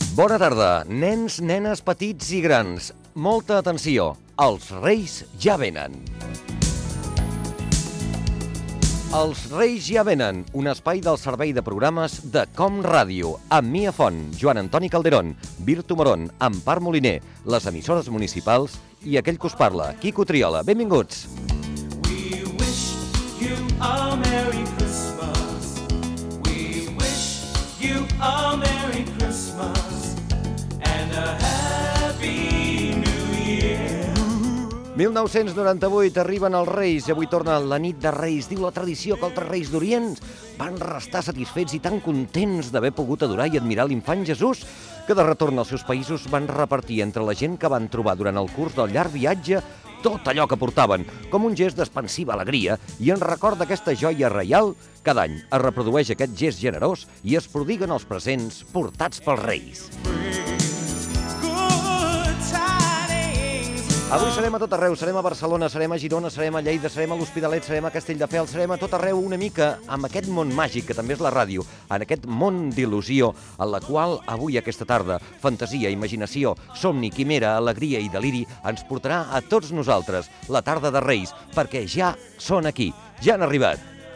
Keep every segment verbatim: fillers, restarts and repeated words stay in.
Bona tarda, nens, nenes, petits i grans. Molta atenció, els Reis ja venen. Els Reis ja venen, un espai del servei de programes de Com Ràdio, amb Mia Font, Joan Antoni Calderón, Virtu Moron, Empar Moliner, les emissores municipals i aquell que us parla, Quico Triola. Benvinguts. We wish you a Merry Christmas. We wish you a Merry Christmas and a Happy New Year. mil nou-cents noranta-vuit arriben els Reis i avui torna la nit de Reis. Diu la tradició que altres Reis d'Orient van restar satisfets i tan contents d'haver pogut adorar i admirar l'infant Jesús que de retorn als seus països van repartir entre la gent que van trobar durant el curs del llarg viatge tot allò que portaven, com un gest d'expansiva alegria, i en record d'aquesta joia reial, cada any es reprodueix aquest gest generós i es prodiguen els presents portats pels Reis. Avui serem a tot arreu, serem a Barcelona, serem a Girona, serem a Lleida, serem a l'Hospitalet, serem a Castelldefels, serem a tot arreu una mica amb aquest món màgic que també és la ràdio, en aquest món d'il·lusió, en la qual avui aquesta tarda fantasia, imaginació, somni, quimera, alegria i deliri ens portarà a tots nosaltres la tarda de Reis, perquè ja són aquí, ja han arribat.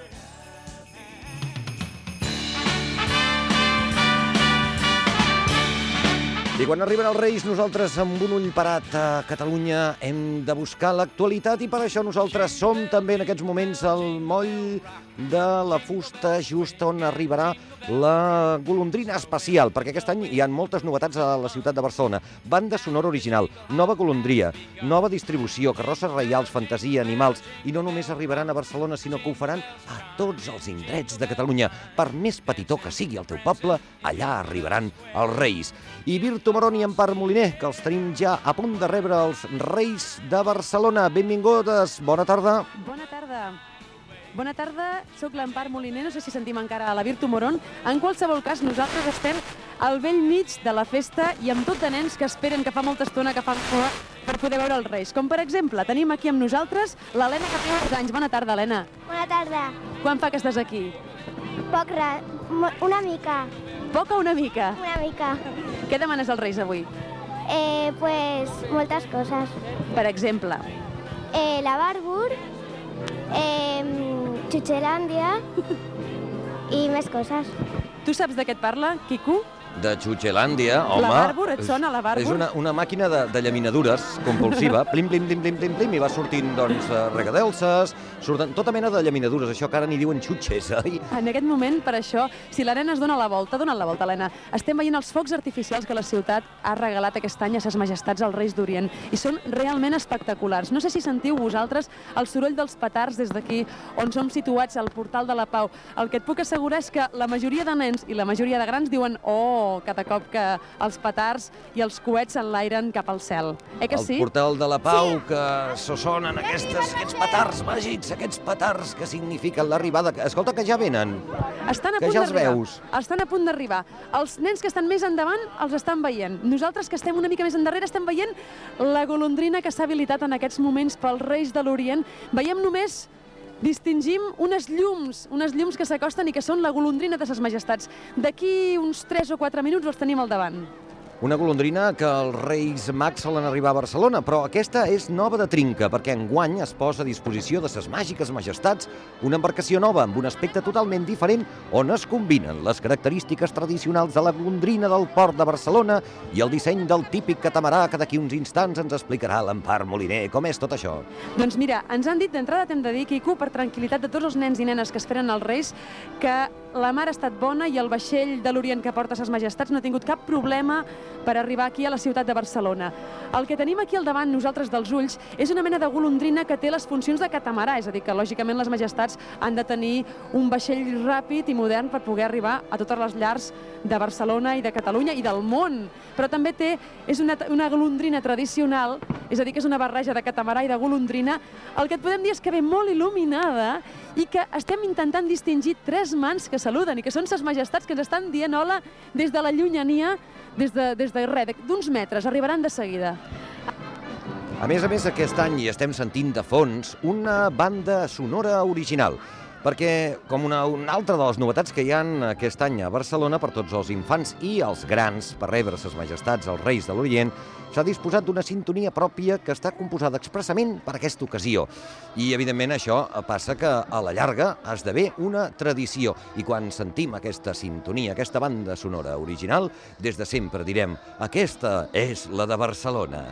I quan arriben els Reis, nosaltres amb un ull parat a Catalunya hem de buscar l'actualitat i per això nosaltres som també en aquests moments al moll de la fusta, just on arribarà la golondrina espacial, perquè aquest any hi ha moltes novetats a la ciutat de Barcelona. Banda sonora original, nova golondria, nova distribució, carrosses reials, fantasia, animals, i no només arribaran a Barcelona, sinó que ho faran a tots els indrets de Catalunya. Per més petitó que sigui el teu poble, allà arribaran els Reis. I Virtu Moron i Empar Moliner, que els tenim ja a punt de rebre els Reis de Barcelona. Benvingudes, bona tarda. Bona tarda. Bona tarda, sóc l'Empar Moliner, no sé si sentim encara a la Virtu Moron. En qualsevol cas, nosaltres estem al vell mig de la festa i amb tot de nens que esperen, que fa molta estona que fan cua per poder veure els Reis. Com per exemple, tenim aquí amb nosaltres l'Helena, que té uns anys. Bona tarda, Helena. Bona tarda. Quan fa que estàs aquí? Poc ra... una mica. Poc o una mica? Una mica. Què demanes als Reis avui? Eh, pues moltes coses. Per exemple? Eh, la Barbur, eh, Xuxelàndia i més coses. Tu saps de què et parla, Quico? De Xuxelàndia, home... La Barbur, et sona la Barbur? És una, una màquina de, de llaminadures compulsiva, plim, plim, plim, plim, plim, plim, i va sortint, doncs, regadelses, surten tota mena de llaminadures, això que ara n'hi diuen xutxes, oi? En aquest moment, per això, si l'Helena es dona la volta, dona la volta, Helena, estem veient els focs artificials que la ciutat ha regalat aquest any a ses majestats als Reis d'Orient, i són realment espectaculars. No sé si sentiu vosaltres el soroll dels petards des d'aquí, on som situats al Portal de la Pau. El que et puc assegurar és que la majoria de nens i la majoria de grans diuen «Oh!» cada cop que els petards i els coets s'enlairen cap al cel. Eh que sí? El Portal de la Pau, que sonen aquestes, aquests petards màgics, aquests petards que signifiquen l'arribada. Escolta, que ja venen. Estan a Que punt ja els d'arribar. veus. Estan a punt d'arribar. Els nens que estan més endavant els estan veient. Nosaltres que estem una mica més endarrere estem veient la golondrina que s'ha habilitat en aquests moments pels Reis de l'Orient. Veiem només distingim unes llums, unes llums que s'acosten i que són la golondrina de ses majestats. D'aquí uns tres o quatre minuts els tenim al davant. Una golondrina que els Reis Mags solen arribar a Barcelona, però aquesta és nova de trinca, perquè enguany es posa a disposició de ses màgiques majestats una embarcació nova amb un aspecte totalment diferent on es combinen les característiques tradicionals de la golondrina del port de Barcelona i el disseny del típic catamarà que d'aquí uns instants ens explicarà l'Empar Moliner. Com és tot això? Doncs mira, ens han dit d'entrada, t'hem de dir, Quico, per tranquil·litat de tots els nens i nenes que esperen els Reis, que la mar ha estat bona i el vaixell de l'Orient que porta ses majestats no ha tingut cap problema per arribar aquí a la ciutat de Barcelona. El que tenim aquí al davant, nosaltres dels ulls, és una mena de golondrina que té les funcions de catamarà, és a dir, que lògicament les majestats han de tenir un vaixell ràpid i modern per poder arribar a totes les llars de Barcelona i de Catalunya i del món. Però també té, és una, una golondrina tradicional, és a dir, que és una barreja de catamarà i de golondrina. El que et podem dir és que ve molt il·luminada i que estem intentant distingir tres mans que saluden i que són ses majestats que ens estan dient hola des de la llunyania, des de, des de res, d'uns metres, arribaran de seguida. A més a més, aquest any hi estem sentint de fons una banda sonora original. perquè, com una, una altra de les novetats que hi ha aquest any a Barcelona per tots els infants i els grans, per rebre ses majestats els Reis de l'Orient, s'ha disposat d'una sintonia pròpia que està composada expressament per aquesta ocasió. I, evidentment, això passa que, a la llarga, esdevé una tradició. I quan sentim aquesta sintonia, aquesta banda sonora original, des de sempre direm: aquesta és la de Barcelona.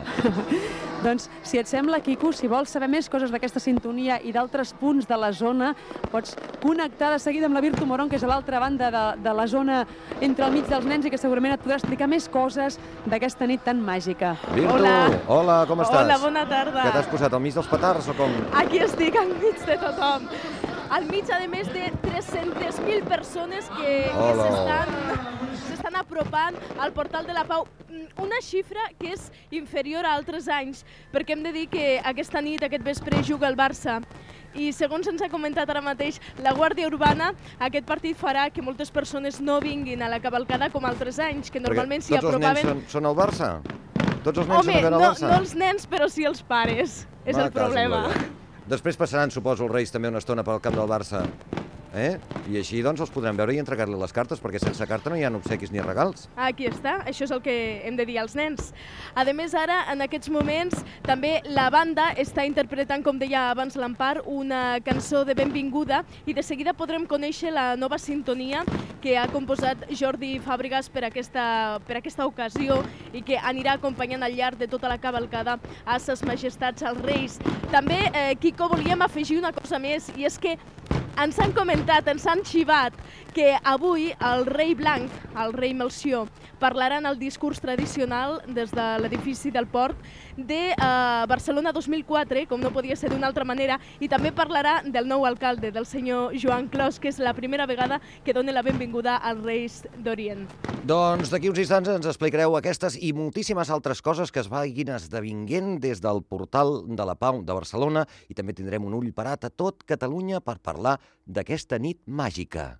Doncs, si et sembla, Quico, si vols saber més coses d'aquesta sintonia i d'altres punts de la zona, pots connectar de seguida amb la Virtu Moron, que és a l'altra banda de, de la zona entre el mig dels nens i que segurament et podrà explicar més coses d'aquesta nit tan màgica. Virtu, Hola. hola, com estàs? Hola, bona tarda. Que t'has posat al mig dels petards o com? Aquí estic al mig de tothom. Al mig, a més, de tres-centes mil persones que, que Hola. s'estan s'estan apropant al Portal de la Pau. Una xifra que és inferior a altres anys, perquè hem de dir que aquesta nit, aquest vespre, juga el Barça. I segons ens ha comentat ara mateix la Guàrdia Urbana, aquest partit farà que moltes persones no vinguin a la cavalcada com altres anys, que normalment s'hi apropaven... Tots els nens són, són al Barça? Tots els nens Home, són a veure no, el Barça? no els nens, però sí els pares. És Va, el problema. casa, Després passaran, suposo, els Reis també una estona pel camp del Barça. Eh? I així doncs els podrem veure i entregar-li les cartes, perquè sense carta no hi ha obsequis ni regals. Aquí està, això és el que hem de dir als nens. A més, ara, en aquests moments, també la banda està interpretant, com deia abans l'Empar, una cançó de benvinguda i de seguida podrem conèixer la nova sintonia que ha composat Jordi Fàbregas per aquesta, per aquesta ocasió i que anirà acompanyant al llarg de tota la cavalcada a ses majestats als Reis. També, eh, Quico, volíem afegir una cosa més, i és que ens han comentat, ens han xivat que avui el rei Blanc, el rei Melcior, parlarà en el discurs tradicional des de l'edifici del port de uh, Barcelona dos mil quatre, com no podia ser d'una altra manera, i també parlarà del nou alcalde, del senyor Joan Clos, que és la primera vegada que dona la benvinguda als Reis d'Orient. Doncs d'aquí uns instants ens explicareu aquestes i moltíssimes altres coses que es vagin esdevinguent des del Portal de la Pau de Barcelona, i també tindrem un ull parat a tot Catalunya per parlar d'aquesta nit màgica.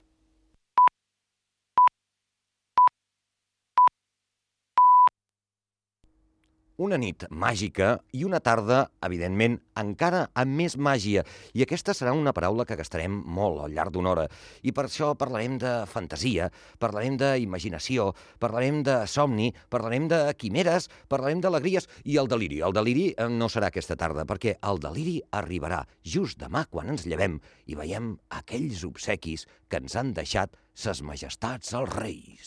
Una nit màgica i una tarda, evidentment, encara amb més màgia. I aquesta serà una paraula que gastarem molt al llarg d'una hora. I per això parlarem de fantasia, parlarem d'imaginació, parlarem de somni, parlarem de quimeres, parlarem d'alegries i el deliri. El deliri no serà aquesta tarda, perquè el deliri arribarà just demà quan ens llevem i veiem aquells obsequis que ens han deixat ses majestats els Reis.